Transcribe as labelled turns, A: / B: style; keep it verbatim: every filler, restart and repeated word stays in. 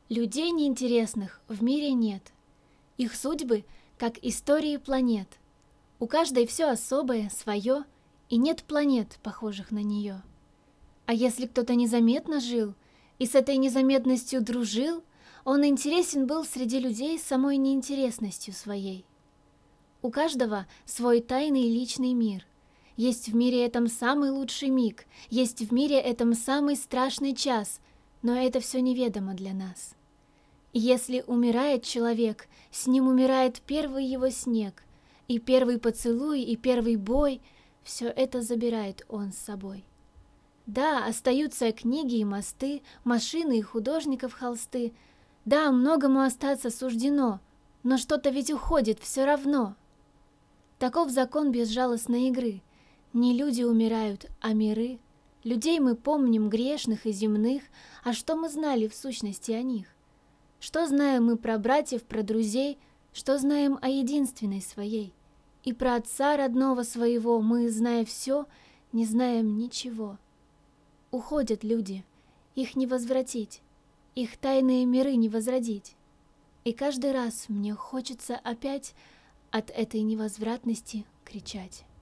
A: Людей неинтересных в мире нет. Их судьбы, как истории планет. У каждой все особое, свое, и нет планет, похожих на нее. А если кто-то незаметно жил и с этой незаметностью дружил, он интересен был среди людей самой неинтересностью своей. У каждого свой тайный личный мир. Есть в мире этом самый лучший миг, есть в мире этом самый страшный час, но это все неведомо для нас. И если умирает человек, с ним умирает первый его снег, и первый поцелуй, и первый бой, все это забирает он с собой. Да, остаются книги и мосты, машины и художников холсты. Да, многому остаться суждено, но что-то ведь уходит все равно. Таков закон безжалостной игры. Не люди умирают, а миры. Людей мы помним грешных и земных, а что мы знали в сущности о них? Что знаем мы про братьев, про друзей, что знаем о единственной своей? И про отца родного своего мы, зная все, не знаем ничего. Уходят люди, их не возвратить, их тайные миры не возродить. И каждый раз мне хочется опять от этой невозвратности кричать.